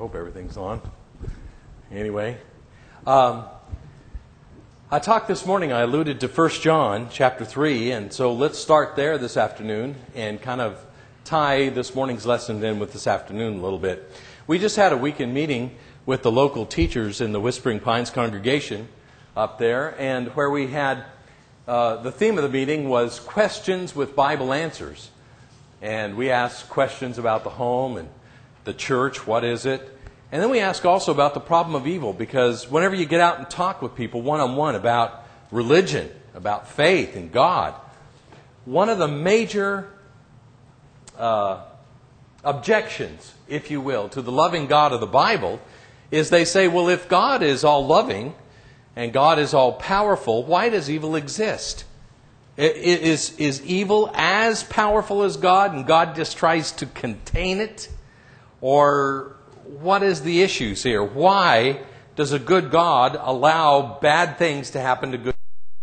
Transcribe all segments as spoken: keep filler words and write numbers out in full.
hope everything's on. Anyway, um, I talked this morning, I alluded to First John chapter three, and so let's start there this afternoon and kind of tie this morning's lesson in with this afternoon a little bit. We just had a weekend meeting with the local teachers in the Whispering Pines congregation up there, and where we had, uh, the theme of the meeting was questions with Bible answers. And we asked questions about the home and the church, what is it? And then we ask also about the problem of evil, because whenever you get out and talk with people one-on-one about religion, about faith and God, one of the major uh, objections, if you will, to the loving God of the Bible is they say, well, if God is all loving and God is all powerful, why does evil exist? Is, is evil as powerful as God and God just tries to contain it? Or what is the issues here? Why does a good God allow bad things to happen to good people?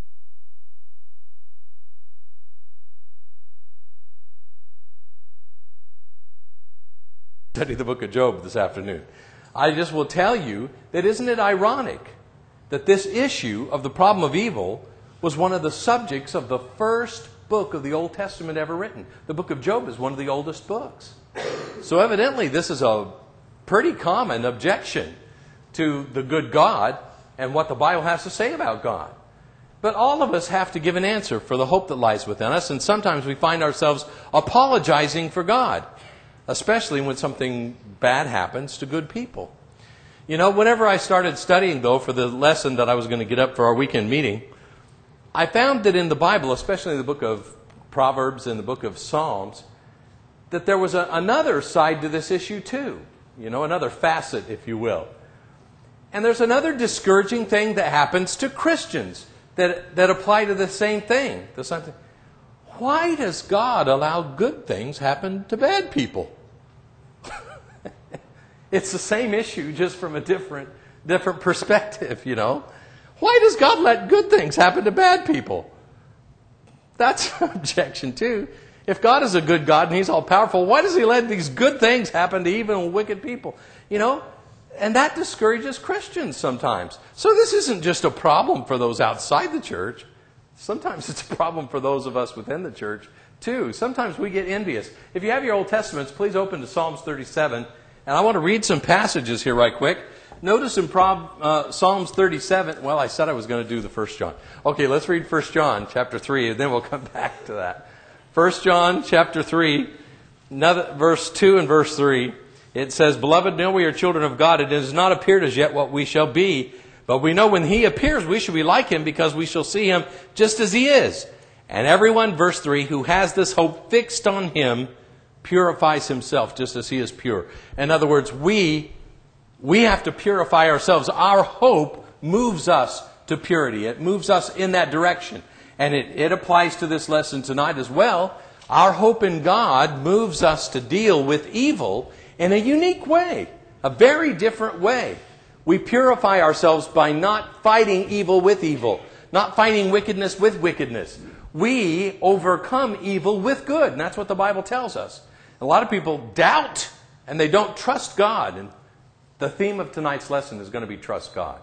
Study the book of Job this afternoon. I just will tell you that isn't it ironic that this issue of the problem of evil was one of the subjects of the first book of the Old Testament ever written. The book of Job is one of the oldest books. So evidently this is a pretty common objection to the good God and what the Bible has to say about God. But all of us have to give an answer for the hope that lies within us, and sometimes we find ourselves apologizing for God, especially when something bad happens to good people. You know, whenever I started studying, though, for the lesson that I was going to get up for our weekend meeting, I found that in the Bible, especially in the book of Proverbs and the book of Psalms, that there was a, another side to this issue too. You know, another facet, if you will. And there's another discouraging thing that happens to Christians that, that apply to the same thing. The same thing. Why does God allow good things happen to bad people? It's the same issue, just from a different, different perspective, you know. Why does God let good things happen to bad people? That's an objection too. If God is a good God and He's all powerful, why does He let these good things happen to evil and wicked people? You know, and that discourages Christians sometimes. So this isn't just a problem for those outside the church. Sometimes it's a problem for those of us within the church too. Sometimes we get envious. If you have your Old Testaments, please open to Psalms thirty-seven. And I want to read some passages here right quick. Notice in Prob, uh, Psalms thirty-seven, well, I said I was going to do the First John. Okay, let's read First John chapter three, and then we'll come back to that. First John chapter three, another, verse two and verse three. It says, Beloved, know we are children of God. It has not appeared as yet what we shall be. But we know when He appears, we shall be like Him, because we shall see Him just as He is. And everyone, verse three, who has this hope fixed on Him purifies himself just as He is pure. In other words, we... We have to purify ourselves. Our hope moves us to purity. It moves us in that direction. And it, it applies to this lesson tonight as well. Our hope in God moves us to deal with evil in a unique way. A very different way. We purify ourselves by not fighting evil with evil. Not fighting wickedness with wickedness. We overcome evil with good. And that's what the Bible tells us. A lot of people doubt and they don't trust God. And the theme of tonight's lesson is going to be trust God.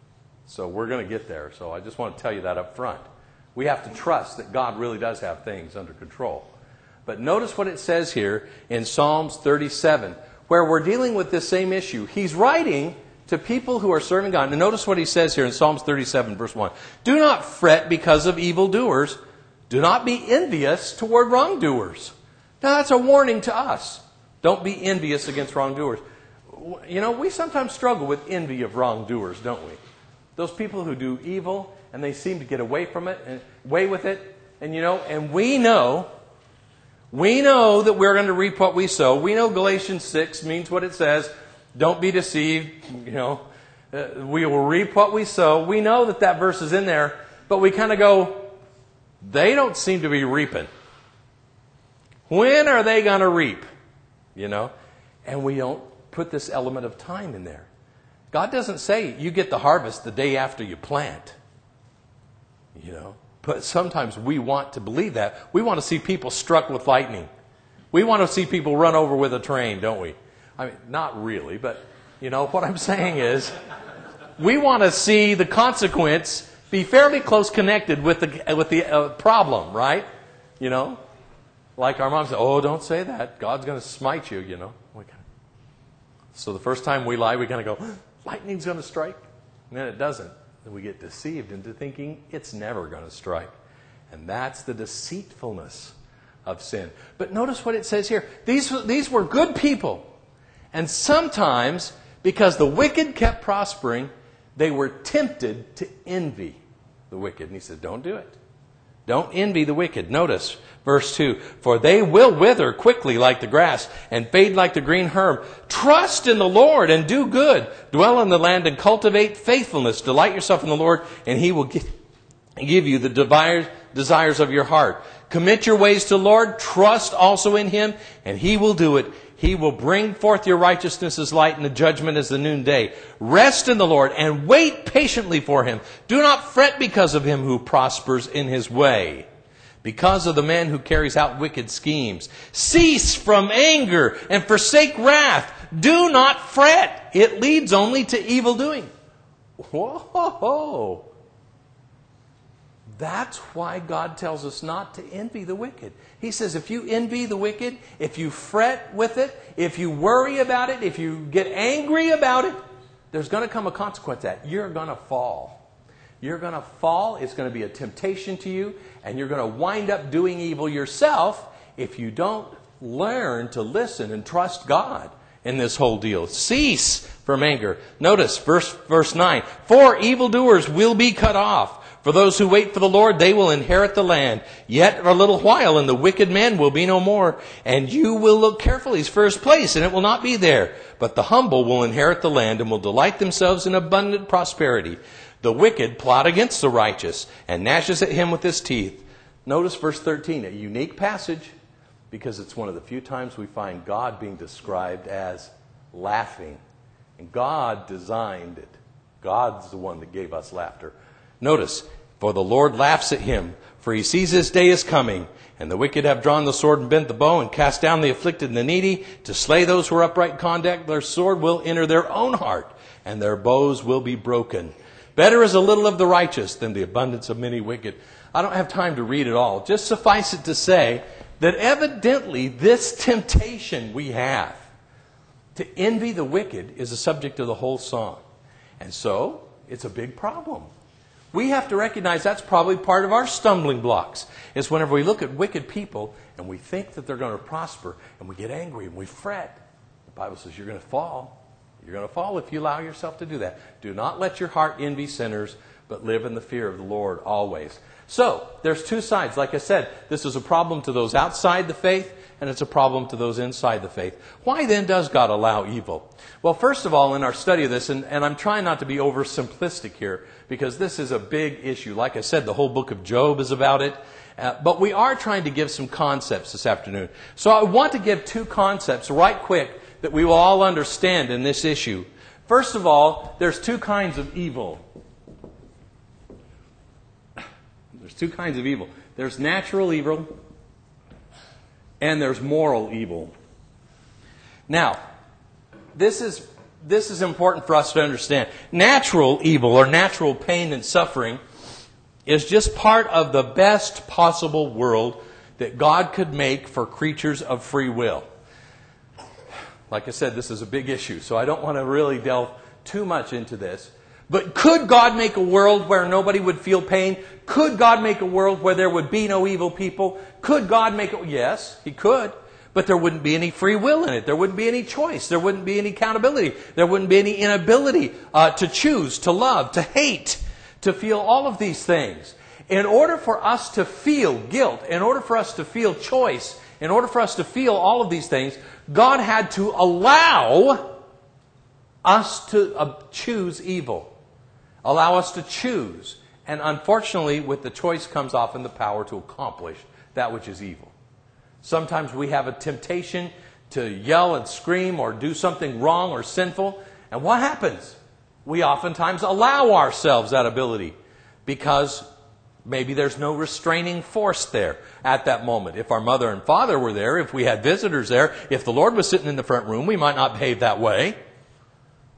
So we're going to get there. So I just want to tell you that up front. We have to trust that God really does have things under control. But notice what it says here in Psalms thirty-seven, where we're dealing with this same issue. He's writing to people who are serving God. And notice what he says here in Psalms thirty-seven, verse one. Do not fret because of evildoers. Do not be envious toward wrongdoers. Now that's a warning to us. Don't be envious against wrongdoers. You know, we sometimes struggle with envy of wrongdoers, don't we? Those people who do evil and they seem to get away from it and away with it. And you know, and we know, we know that we're going to reap what we sow. We know Galatians six means what it says. Don't be deceived. You know, uh, we will reap what we sow. We know that that verse is in there, but we kind of go, they don't seem to be reaping. When are they going to reap? You know, and we don't put this element of time in there. God doesn't say you get the harvest the day after you plant. You know, but sometimes we want to believe that. We want to see people struck with lightning. We want to see people run over with a train, don't we? I mean, not really, but You know, what I'm saying is, we want to see the consequence be fairly close connected with the with the uh, problem, right? You know, like our mom said, "Oh, don't say that. God's going to smite you." You know. So the first time we lie, we kind of go, "Lightning's going to strike," and then it doesn't. And we get deceived into thinking it's never going to strike, and that's the deceitfulness of sin. But notice what it says here. These these were good people, and sometimes because the wicked kept prospering, they were tempted to envy the wicked. And he said, don't do it. Don't envy the wicked. Notice verse two. For they will wither quickly like the grass and fade like the green herb. Trust in the Lord and do good. Dwell in the land and cultivate faithfulness. Delight yourself in the Lord and He will give you the desires of your heart. Commit your ways to the Lord. Trust also in Him and He will do it. He will bring forth your righteousness as light and the judgment as the noonday. Rest in the Lord and wait patiently for Him. Do not fret because of him who prospers in his way, because of the man who carries out wicked schemes. Cease from anger and forsake wrath. Do not fret. It leads only to evil doing. Whoa! That's why God tells us not to envy the wicked. He says if you envy the wicked, if you fret with it, if you worry about it, if you get angry about it, there's going to come a consequence to that. You're going to fall. You're going to fall. It's going to be a temptation to you, and you're going to wind up doing evil yourself if you don't learn to listen and trust God in this whole deal. Cease from anger. Notice verse, verse nine. For evildoers will be cut off. For those who wait for the Lord, they will inherit the land. Yet a little while, and the wicked man will be no more. And you will look carefully for his place, and it will not be there. But the humble will inherit the land, and will delight themselves in abundant prosperity. The wicked plot against the righteous, and gnashes at him with his teeth. Notice verse thirteen, a unique passage, because it's one of the few times we find God being described as laughing. And God designed it. God's the one that gave us laughter. Notice, for the Lord laughs at him, for He sees his day is coming. And the wicked have drawn the sword and bent the bow and cast down the afflicted and the needy to slay those who are upright in conduct. Their sword will enter their own heart, and their bows will be broken. Better is a little of the righteous than the abundance of many wicked. I don't have time to read it all. Just suffice it to say that evidently this temptation we have to envy the wicked is the subject of the whole song. And so, it's a big problem. We have to recognize that's probably part of our stumbling blocks. Is whenever we look at wicked people and we think that they're going to prosper and we get angry and we fret. The Bible says you're going to fall. You're going to fall if you allow yourself to do that. Do not let your heart envy sinners, but live in the fear of the Lord always. So, there's two sides. Like I said, this is a problem to those outside the faith, and it's a problem to those inside the faith. Why then does God allow evil? Well, first of all, in our study of this, and, and I'm trying not to be oversimplistic here, because this is a big issue. Like I said, the whole book of Job is about it. Uh, but we are trying to give some concepts this afternoon. So I want to give two concepts right quick that we will all understand in this issue. First of all, there's two kinds of evil. There's two kinds of evil. There's natural evil and there's moral evil. Now, this is this is important for us to understand. Natural evil or natural pain and suffering is just part of the best possible world that God could make for creatures of free will. Like I said, this is a big issue, so I don't want to really delve too much into this. But could God make a world where nobody would feel pain? Could God make a world where there would be no evil people? Could God make it? Yes, He could. But there wouldn't be any free will in it. There wouldn't be any choice. There wouldn't be any accountability. There wouldn't be any inability uh, to choose, to love, to hate, to feel all of these things. In order for us to feel guilt, in order for us to feel choice, in order for us to feel all of these things, God had to allow us to uh, choose evil. Allow us to choose. And unfortunately, with the choice comes often the power to accomplish that which is evil. Sometimes we have a temptation to yell and scream or do something wrong or sinful. And what happens? We oftentimes allow ourselves that ability because maybe there's no restraining force there at that moment. If our mother and father were there, if we had visitors there, if the Lord was sitting in the front room, we might not behave that way.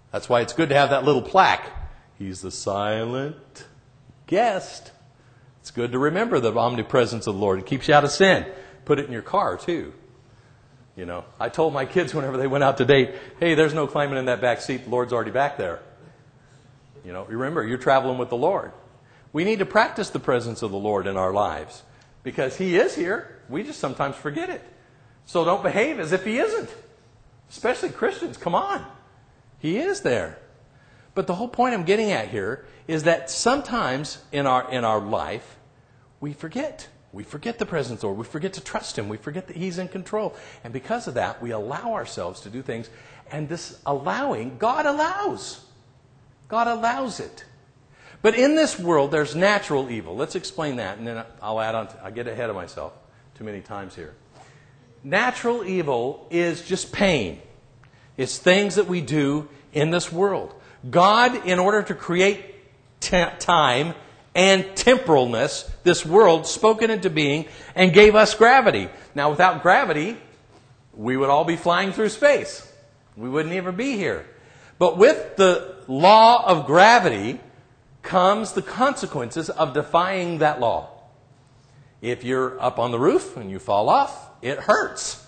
That's why it's good to have that little plaque. He's the silent guest. It's good to remember the omnipresence of the Lord. It keeps you out of sin. Put it in your car, too. You know, I told my kids whenever they went out to date, hey, there's no climbing in that back seat. The Lord's already back there. You know, remember, you're traveling with the Lord. We need to practice the presence of the Lord in our lives because He is here. We just sometimes forget it. So don't behave as if He isn't. Especially Christians. Come on. He is there. But the whole point I'm getting at here is that sometimes in our in our life, we forget. We forget the presence of the Lord. We forget to trust Him. We forget that He's in control. And because of that, we allow ourselves to do things. And this allowing, God allows. God allows it. But in this world, there's natural evil. Let's explain that, and then I'll add on. To, I get ahead of myself too many times here. Natural evil is just pain. It's things that we do in this world. God, in order to create t- time and temporalness, this world, spoke it into being and gave us gravity. Now, without gravity, we would all be flying through space. We wouldn't even be here. But with the law of gravity comes the consequences of defying that law. If you're up on the roof and you fall off, it hurts.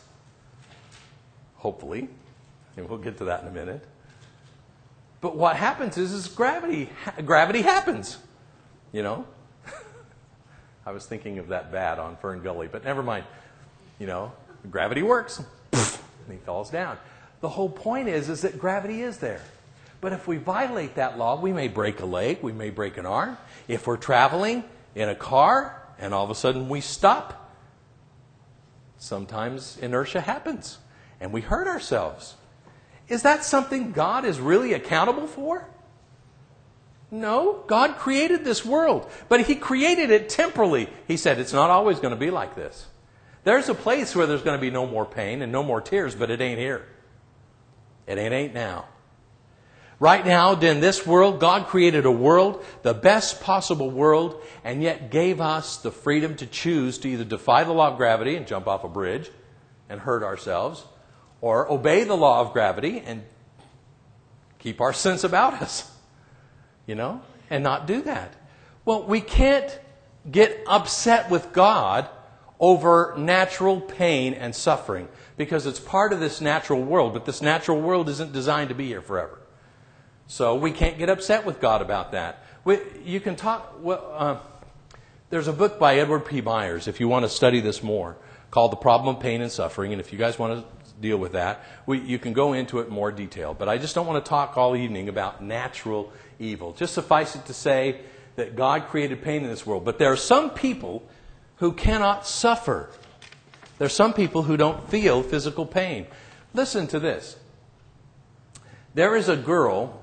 Hopefully. And we'll get to that in a minute. But what happens is, is gravity, gravity happens. You know? I was thinking of that bat on Fern Gully, but never mind. You know, gravity works. And he falls down. The whole point is, is that gravity is there. But if we violate that law, we may break a leg, we may break an arm. If we're traveling in a car and all of a sudden we stop, sometimes inertia happens and we hurt ourselves. Is that something God is really accountable for? No. God created this world, but He created it temporally. He said it's not always going to be like this. There's a place where there's going to be no more pain and no more tears, but it ain't here. It ain't ain't now. Right now, in this world, God created a world, the best possible world, and yet gave us the freedom to choose to either defy the law of gravity and jump off a bridge and hurt ourselves, or obey the law of gravity and keep our sense about us, you know, and not do that. Well, we can't get upset with God over natural pain and suffering because it's part of this natural world, but this natural world isn't designed to be here forever. So we can't get upset with God about that. We, you can talk, well, uh, there's a book by Edward P. Myers, if you want to study this more, called The Problem of Pain and Suffering. And if you guys want to deal with that, we, you can go into it in more detail. But I just don't want to talk all evening about natural evil. Just suffice it to say that God created pain in this world. But there are some people who cannot suffer. There are some people who don't feel physical pain. Listen to this. There is a girl,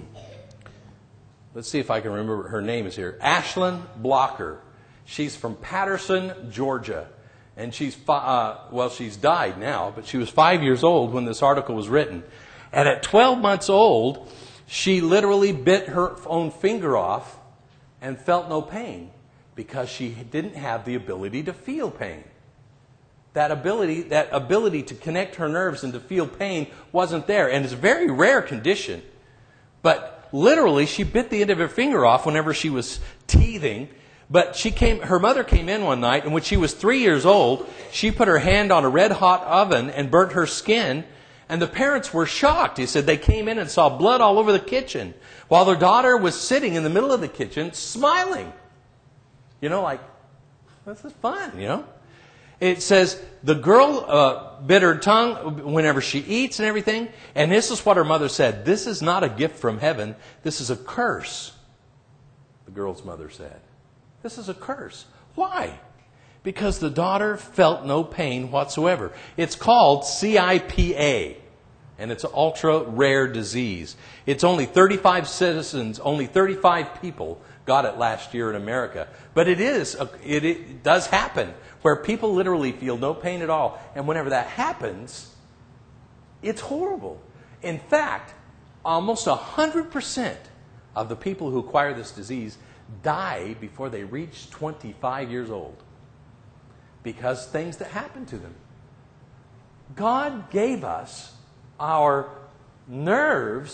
let's see if I can remember her name is here, Ashlyn Blocker. She's from Patterson, Georgia. And she's, uh, well, she's died now, but she was five years old when this article was written. And at twelve months old, she literally bit her own finger off and felt no pain because she didn't have the ability to feel pain. That ability, that ability to connect her nerves and to feel pain wasn't there. And it's a very rare condition. But literally, she bit the end of her finger off whenever she was teething. But she came, her mother came in one night, and when she was three years old, she put her hand on a red-hot oven and burnt her skin. And the parents were shocked. He said they came in and saw blood all over the kitchen, while their daughter was sitting in the middle of the kitchen smiling. You know, like, this is fun, you know. It says the girl uh, bit her tongue whenever she eats and everything. And this is what her mother said. This is not a gift from heaven. This is a curse, the girl's mother said. This is a curse. Why? Because the daughter felt no pain whatsoever. It's called C I P A, and it's an ultra-rare disease. It's only thirty-five citizens, only thirty-five people got it last year in America. But it is, it, it does happen, where people literally feel no pain at all. And whenever that happens, it's horrible. In fact, almost one hundred percent of the people who acquire this disease die before they reach twenty-five years old because things that happen to them. God gave us our nerves to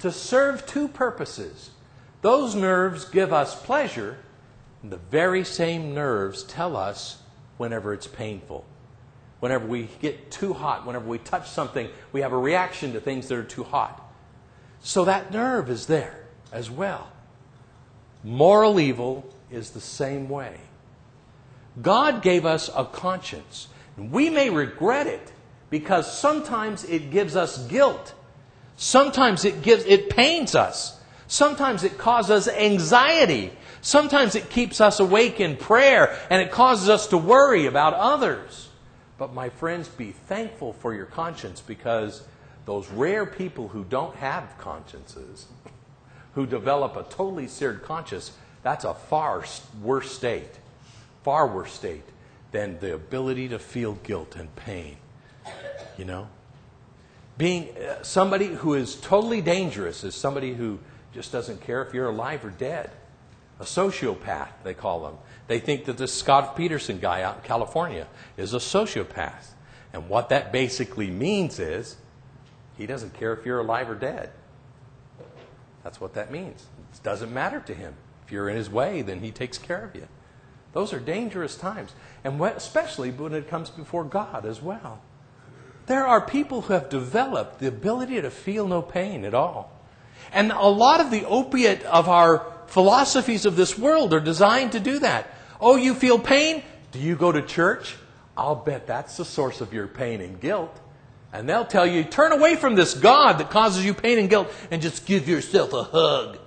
to serve two purposes. Those nerves give us pleasure, and the very same nerves tell us whenever it's painful. Whenever we get too hot, whenever we touch something, we have a reaction to things that are too hot. So that nerve is there as well. Moral evil is the same way. God gave us a conscience. We may regret it because sometimes it gives us guilt. Sometimes it gives it pains us. Sometimes it causes anxiety. Sometimes it keeps us awake in prayer and it causes us to worry about others. But my friends, be thankful for your conscience, because those rare people who don't have consciences, who develop a totally seared conscience, that's a far worse state, far worse state than the ability to feel guilt and pain. You know? Being uh, somebody who is totally dangerous is somebody who just doesn't care if you're alive or dead. A sociopath, they call them. They think that this Scott Peterson guy out in California is a sociopath. And what that basically means is he doesn't care if you're alive or dead. That's what that means. It doesn't matter to him. If you're in his way, then he takes care of you. Those are dangerous times. And especially when it comes before God as well. There are people who have developed the ability to feel no pain at all. And a lot of the opiate of our philosophies of this world are designed to do that. Oh, you feel pain? Do you go to church? I'll bet that's the source of your pain and guilt. And they'll tell you, turn away from this God that causes you pain and guilt and just give yourself a hug.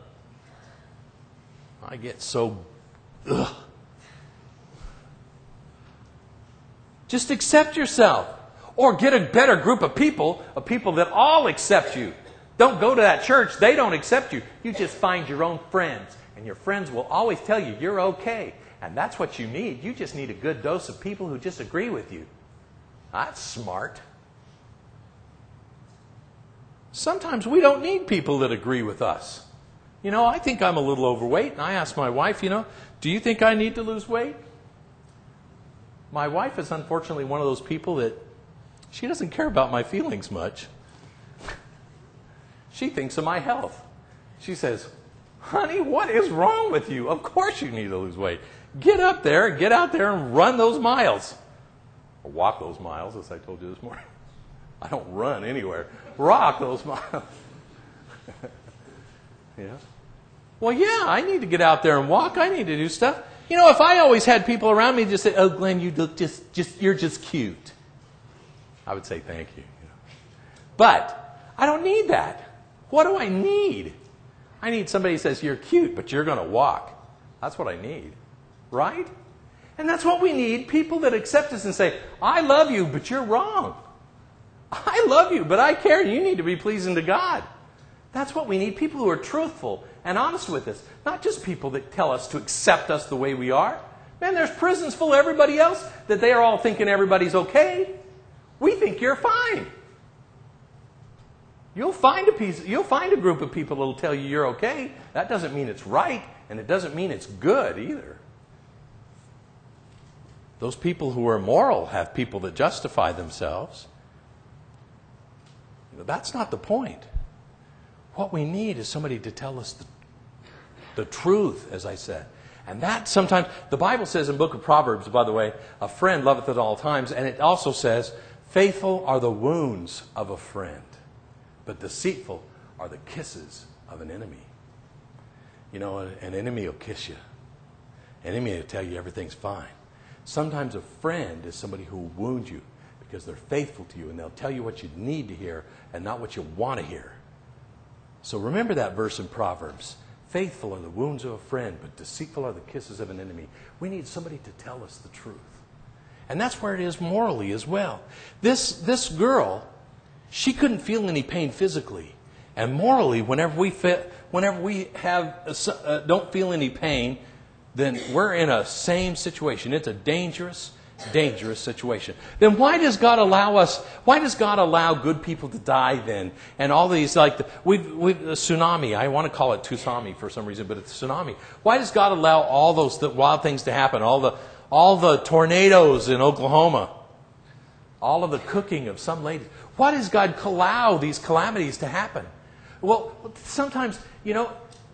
I get so... Ugh. Just accept yourself. Or get a better group of people, of people that all accept you. Don't go to that church. They don't accept you. You just find your own friends. And your friends will always tell you you're okay. And that's what you need. You just need a good dose of people who just agree with you. That's smart. Sometimes we don't need people that agree with us. You know, I think I'm a little overweight. And I asked my wife, you know, do you think I need to lose weight? My wife is unfortunately one of those people that she doesn't care about my feelings much. She thinks of my health. She says, honey, what is wrong with you? Of course you need to lose weight. Get up there, get out there and run those miles. Or walk those miles, as I told you this morning. I don't run anywhere. Rock those miles. Yeah. Well, yeah, I need to get out there and walk. I need to do stuff. You know, if I always had people around me just say, oh, Glenn, you look just, just, you're just cute, I would say thank you. You know. But I don't need that. What do I need? I need somebody who says, you're cute, but you're going to walk. That's what I need. Right? And that's what we need. People that accept us and say, I love you, but you're wrong. I love you, but I care. You need to be pleasing to God. That's what we need. People who are truthful and honest with us. Not just people that tell us to accept us the way we are. Man, there's prisons full of everybody else that they are all thinking everybody's okay. We think you're fine. You'll find a piece, you'll find a group of people that will tell you you're okay. That doesn't mean it's right, and it doesn't mean it's good either. Those people who are moral have people that justify themselves. That's not the point. What we need is somebody to tell us the, the truth, as I said. And that sometimes, the Bible says in the book of Proverbs, by the way, a friend loveth at all times, and it also says, faithful are the wounds of a friend, but deceitful are the kisses of an enemy. You know, an enemy will kiss you. An enemy will tell you everything's fine. Sometimes a friend is somebody who will wound you because they're faithful to you and they'll tell you what you need to hear and not what you want to hear. So remember that verse in Proverbs. Faithful are the wounds of a friend, but deceitful are the kisses of an enemy. We need somebody to tell us the truth. And that's where it is morally as well. This, this girl, she couldn't feel any pain physically. And morally, whenever we, fit, whenever we have, uh, don't feel any pain, then we're in a same situation. It's a dangerous, dangerous situation. Then why does God allow us, why does God allow good people to die then? And all these, like, the, we've, we've, the tsunami, I want to call it tsunami for some reason, but it's tsunami. Why does God allow all those th- wild things to happen? All the, all the tornadoes in Oklahoma. All of the cooking of some ladies. Why does God allow these calamities to happen? Well, sometimes, you know,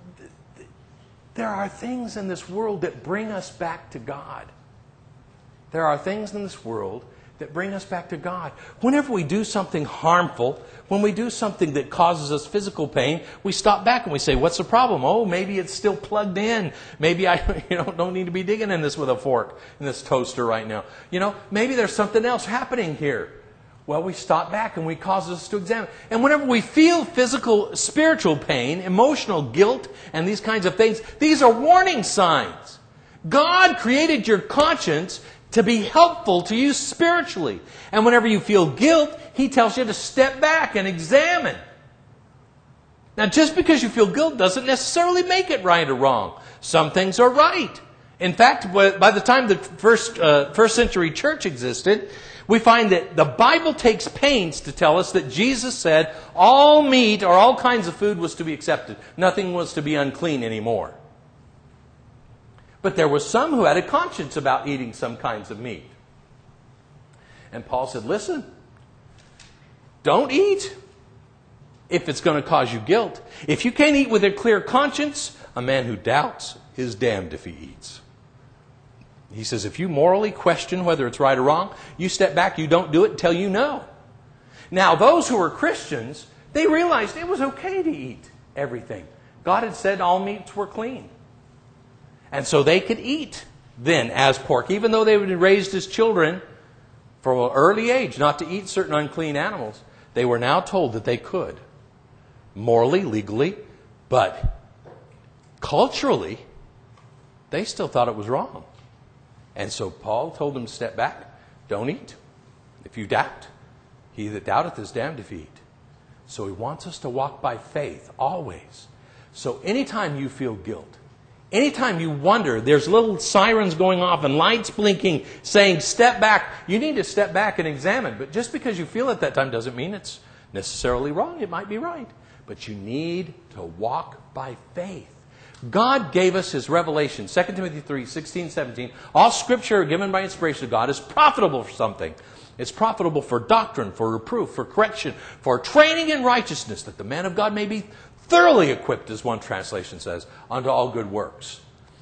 there are things in this world that bring us back to God. There are things in this world that bring us back to God. Whenever we do something harmful, when we do something that causes us physical pain, we stop back and we say, what's the problem? Oh, maybe it's still plugged in. Maybe I you know, don't need to be digging in this with a fork in this toaster right now. You know, maybe there's something else happening here. Well, we stop back and we cause us to examine. And whenever we feel physical, spiritual pain, emotional guilt, and these kinds of things, these are warning signs. God created your conscience to be helpful to you spiritually. And whenever you feel guilt, He tells you to step back and examine. Now, just because you feel guilt doesn't necessarily make it right or wrong. Some things are right. In fact, by the time the first, uh, first century church existed, we find that the Bible takes pains to tell us that Jesus said all meat or all kinds of food was to be accepted. Nothing was to be unclean anymore. But there were some who had a conscience about eating some kinds of meat. And Paul said, listen, don't eat if it's going to cause you guilt. If you can't eat with a clear conscience, a man who doubts is damned if he eats. He says, if you morally question whether it's right or wrong, you step back, you don't do it until you know. Now, those who were Christians, they realized it was okay to eat everything. God had said all meats were clean. And so they could eat then as pork, even though they had been raised as children from an early age not to eat certain unclean animals. They were now told that they could, morally, legally, but culturally, they still thought it was wrong. And so Paul told them to step back, don't eat. If you doubt, he that doubteth is damned if he eat. So he wants us to walk by faith, always. So anytime you feel guilt, anytime you wonder, there's little sirens going off and lights blinking saying, step back, you need to step back and examine. But just because you feel at that time doesn't mean it's necessarily wrong. It might be right. But you need to walk by faith. God gave us His revelation. Second Timothy three, sixteen, seventeen. All Scripture given by inspiration of God is profitable for something. It's profitable for doctrine, for reproof, for correction, for training in righteousness, that the man of God may be thoroughly equipped, as one translation says, unto all good works.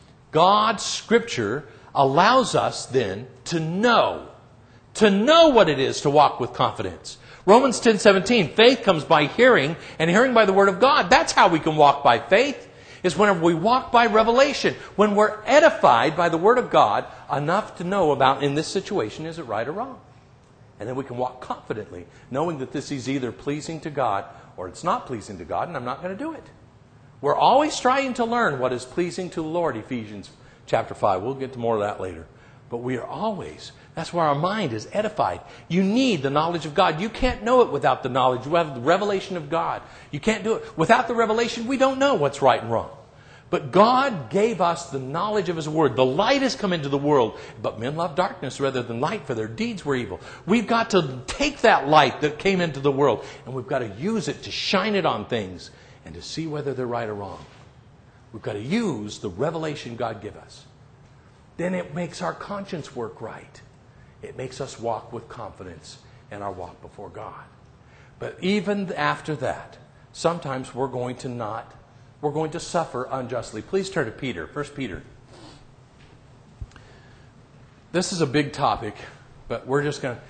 God's Scripture allows us then to know, to know what it is to walk with confidence. Romans ten, seventeen, faith comes by hearing, and hearing by the Word of God. That's how we can walk by faith, is whenever we walk by revelation, when we're edified by the Word of God enough to know about, in this situation, is it right or wrong? And then we can walk confidently, knowing that this is either pleasing to God or it's not pleasing to God, and I'm not going to do it. We're always trying to learn what is pleasing to the Lord, Ephesians chapter five. We'll get to more of that later. But we are always, that's where our mind is edified. You need the knowledge of God. You can't know it without the knowledge, the revelation of God. You can't do it. Without the revelation, we don't know what's right and wrong. But God gave us the knowledge of His Word. The light has come into the world, but men love darkness rather than light, for their deeds were evil. We've got to take that light that came into the world, and we've got to use it to shine it on things and to see whether they're right or wrong. We've got to use the revelation God gave us. Then it makes our conscience work right. It makes us walk with confidence in our walk before God. But even after that, sometimes we're going to not We're going to suffer unjustly. Please turn to Peter, First Peter. This is a big topic, but we're just going to...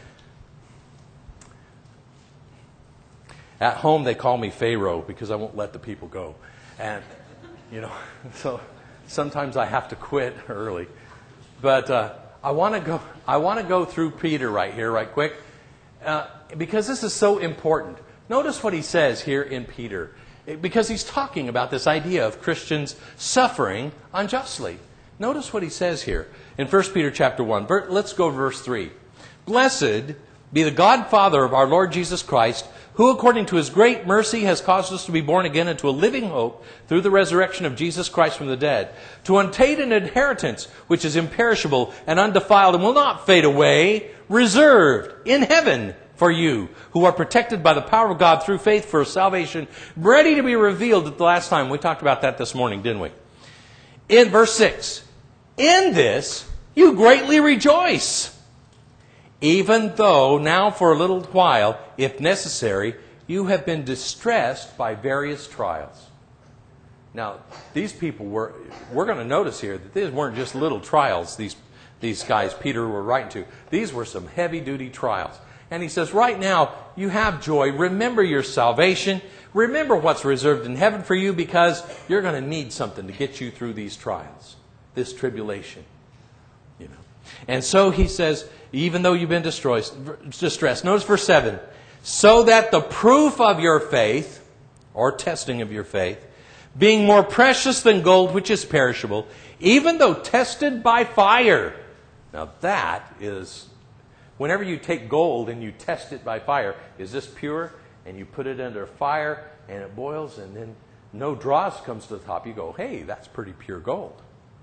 At home, they call me Pharaoh because I won't let the people go. And, you know, so sometimes I have to quit early. But uh, I want to go I want to go through Peter right here, right quick, uh, because this is so important. Notice what he says here in Peter. Because he's talking about this idea of Christians suffering unjustly. Notice what he says here in First Peter chapter one. Let's go to verse three. Blessed be the God Father of our Lord Jesus Christ, who according to His great mercy has caused us to be born again into a living hope through the resurrection of Jesus Christ from the dead, to obtain an inheritance which is imperishable and undefiled and will not fade away, reserved in heaven for you, who are protected by the power of God through faith for salvation, ready to be revealed at the last time. We talked about that this morning, didn't we? In verse six, in this you greatly rejoice, even though now for a little while, if necessary, you have been distressed by various trials. Now, these people were, we're going to notice here that these weren't just little trials, these, these guys Peter were writing to. These were some heavy-duty trials. And he says, right now, you have joy. Remember your salvation. Remember what's reserved in heaven for you, because you're going to need something to get you through these trials, this tribulation. You know. And so he says, even though you've been distressed, distressed. Notice verse seven. So that the proof of your faith, or testing of your faith, being more precious than gold which is perishable, even though tested by fire. Now that is, whenever you take gold and you test it by fire, is this pure? And you put it under fire and it boils and then no dross comes to the top. You go, hey, that's pretty pure gold.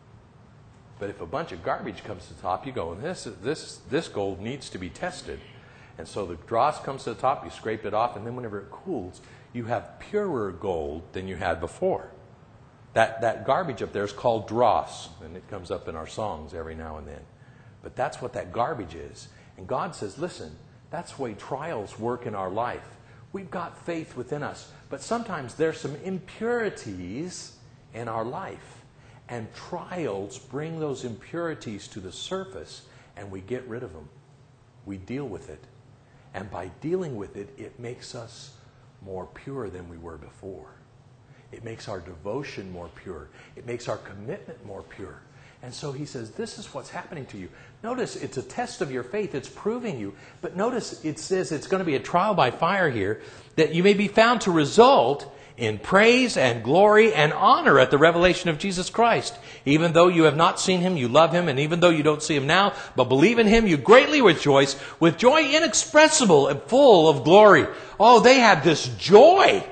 But if a bunch of garbage comes to the top, you go, this, this, this gold needs to be tested. And so the dross comes to the top, you scrape it off, and then whenever it cools, you have purer gold than you had before. That, that garbage up there is called dross, and it comes up in our songs every now and then. But that's what that garbage is. And God says, listen, that's the way trials work in our life. We've got faith within us, but sometimes there's some impurities in our life. And trials bring those impurities to the surface, and we get rid of them. We deal with it. And by dealing with it, it makes us more pure than we were before. It makes our devotion more pure. It makes our commitment more pure. And so he says, this is what's happening to you. Notice it's a test of your faith. It's proving you. But notice it says it's going to be a trial by fire here, that you may be found to result in praise and glory and honor at the revelation of Jesus Christ. Even though you have not seen him, you love him. And even though you don't see him now, but believe in him, you greatly rejoice with joy inexpressible and full of glory. Oh, they had this joy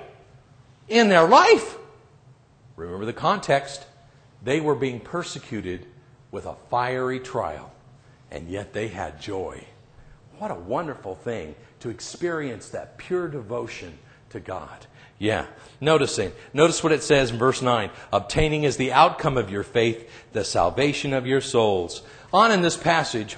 in their life. Remember the context. They were being persecuted with a fiery trial, and yet they had joy. What a wonderful thing to experience that pure devotion to God. Yeah. Noticing. Notice what it says in verse nine. Obtaining is the outcome of your faith, the salvation of your souls. On in this passage,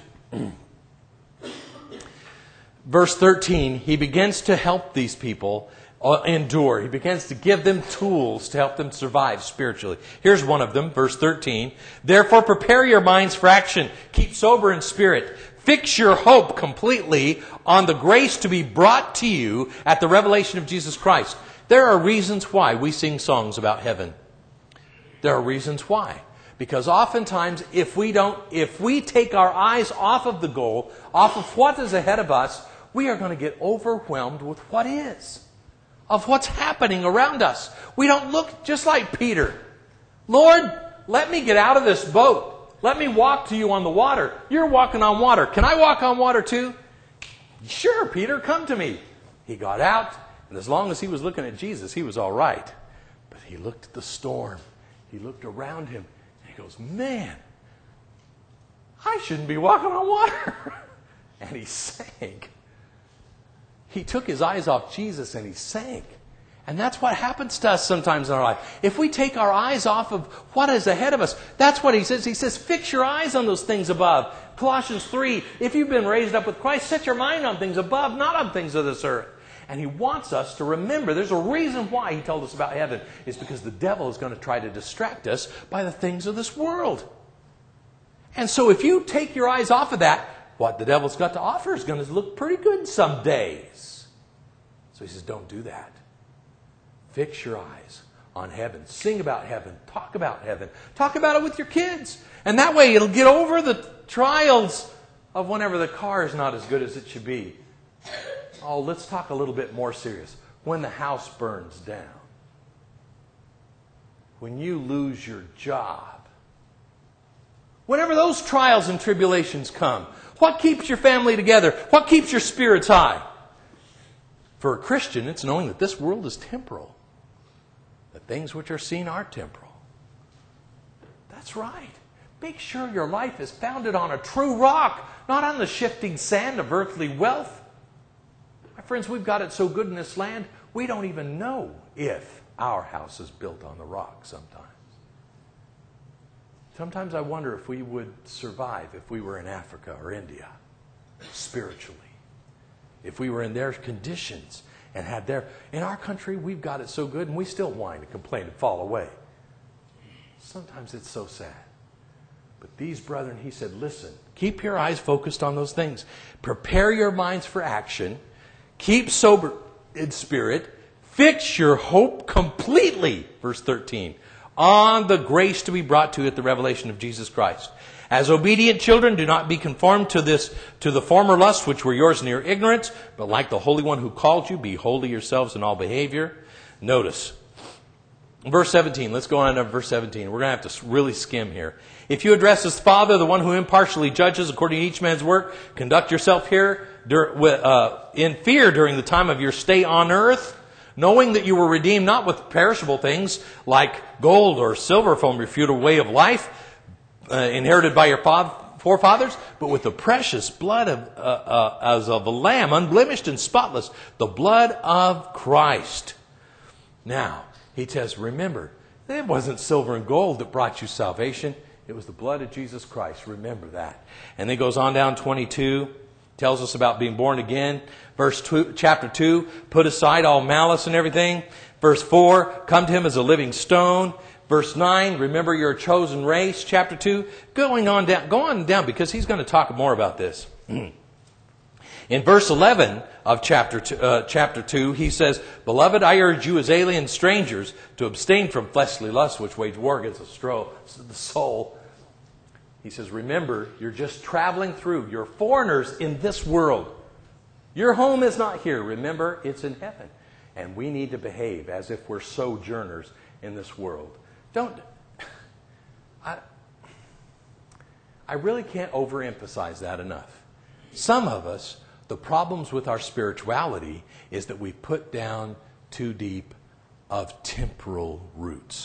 verse thirteen, he begins to help these people endure. He begins to give them tools to help them survive spiritually. Here's one of them, verse thirteen. Therefore prepare your minds for action. Keep sober in spirit. Fix your hope completely on the grace to be brought to you at the revelation of Jesus Christ. There are reasons why we sing songs about heaven. There are reasons why. Because oftentimes, if we don't, if we take our eyes off of the goal, off of what is ahead of us, we are going to get overwhelmed with what is, of what's happening around us. We don't look just like Peter. Lord, let me get out of this boat. Let me walk to you on the water. You're walking on water. Can I walk on water too? Sure, Peter, come to me. He got out, and as long as he was looking at Jesus, he was all right. But he looked at the storm. He looked around him, and he goes, man, I shouldn't be walking on water. And he sank. He took his eyes off Jesus and he sank. And that's what happens to us sometimes in our life. If we take our eyes off of what is ahead of us, that's what he says. He says, fix your eyes on those things above. Colossians three, if you've been raised up with Christ, set your mind on things above, not on things of this earth. And he wants us to remember, there's a reason why he told us about heaven. It's because the devil is going to try to distract us by the things of this world. And so if you take your eyes off of that, what the devil's got to offer is going to look pretty good some days. So he says, don't do that. Fix your eyes on heaven. Sing about heaven. Talk about heaven. Talk about it with your kids. And that way it'll get over the trials of whenever the car is not as good as it should be. Oh, let's talk a little bit more serious. When the house burns down. When you lose your job. Whenever those trials and tribulations come. What keeps your family together? What keeps your spirits high? For a Christian, it's knowing that this world is temporal. The things which are seen are temporal. That's right. Make sure your life is founded on a true rock, not on the shifting sand of earthly wealth. My friends, we've got it so good in this land, we don't even know if our house is built on the rock sometimes. Sometimes I wonder if we would survive if we were in Africa or India, spiritually. If we were in their conditions and had their... In our country, we've got it so good, and we still whine and complain and fall away. Sometimes it's so sad. But these brethren, he said, listen, keep your eyes focused on those things. Prepare your minds for action. Keep sober in spirit. Fix your hope completely, verse thirteen, on the grace to be brought to you at the revelation of Jesus Christ. As obedient children, do not be conformed to this, to the former lusts which were yours in your ignorance, but like the Holy One who called you, be holy yourselves in all behavior. Notice, verse seventeen, let's go on to verse seventeen. We're going to have to really skim here. If you address as Father, the one who impartially judges according to each man's work, conduct yourself here in fear during the time of your stay on earth, knowing that you were redeemed not with perishable things like gold or silver from your feudal way of life, uh, inherited by your forefathers, but with the precious blood of, uh, uh, as of a lamb, unblemished and spotless, the blood of Christ. Now, he says, remember, it wasn't silver and gold that brought you salvation. It was the blood of Jesus Christ. Remember that. And then he goes on down twenty-two, tells us about being born again. Verse two, chapter two, put aside all malice and everything. Verse four, come to him as a living stone. Verse nine, remember your chosen race. Chapter two, going on down, go on down because he's going to talk more about this. In verse eleven of chapter two, uh, chapter two, he says, Beloved, I urge you as alien strangers to abstain from fleshly lusts which wage war against the soul. He says, remember, you're just traveling through. You're foreigners in this world. Your home is not here. Remember, it's in heaven. And we need to behave as if we're sojourners in this world. Don't... I, I really can't overemphasize that enough. Some of us, the problems with our spirituality is that we put down too deep of temporal roots.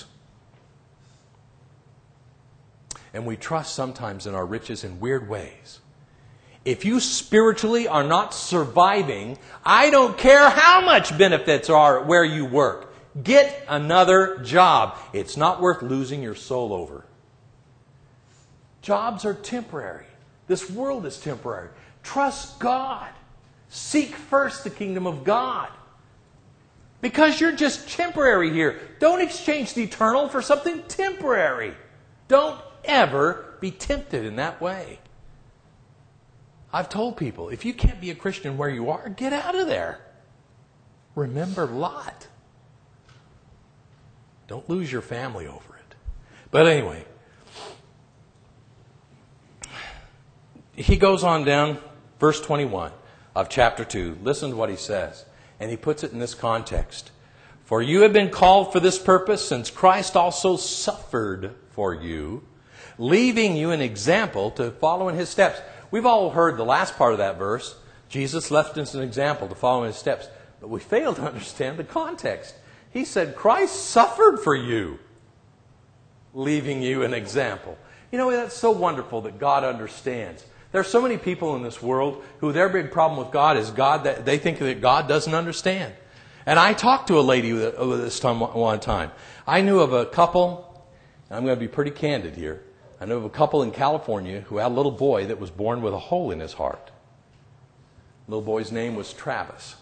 And we trust sometimes in our riches in weird ways. If you spiritually are not surviving, I don't care how much benefits are where you work. Get another job. It's not worth losing your soul over. Jobs are temporary. This world is temporary. Trust God. Seek first the kingdom of God. Because you're just temporary here. Don't exchange the eternal for something temporary. Don't ever be tempted in that way. I've told people, if you can't be a Christian where you are, get out of there. Remember Lot. Don't lose your family over it. But anyway, he goes on down, verse twenty-one of chapter two. Listen to what he says. And he puts it in this context. For you have been called for this purpose, since Christ also suffered for you, leaving you an example to follow in his steps. We've all heard the last part of that verse. Jesus left us an example to follow in his steps. But we fail to understand the context. He said, Christ suffered for you, leaving you an example. You know, that's so wonderful that God understands. There are so many people in this world who their big problem with God is God that they think that God doesn't understand. And I talked to a lady this time one time. I knew of a couple, and I'm going to be pretty candid here. I knew of a couple in California who had a little boy that was born with a hole in his heart. The little boy's name was Travis.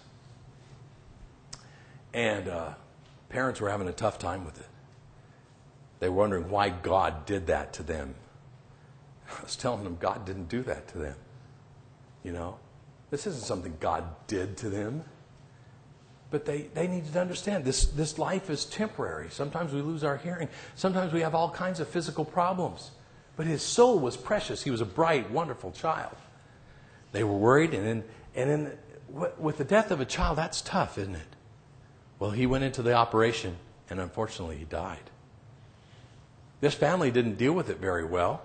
And uh, parents were having a tough time with it. They were wondering why God did that to them. I was telling them God didn't do that to them. You know, this isn't something God did to them. But they, they needed to understand this, this life is temporary. Sometimes we lose our hearing. Sometimes we have all kinds of physical problems. But his soul was precious. He was a bright, wonderful child. They were worried. And then, and then with the death of a child, that's tough, isn't it? Well, he went into the operation, and unfortunately he died. This family didn't deal with it very well.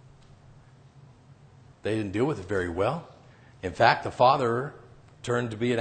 They didn't deal with it very well. In fact, the father turned to be an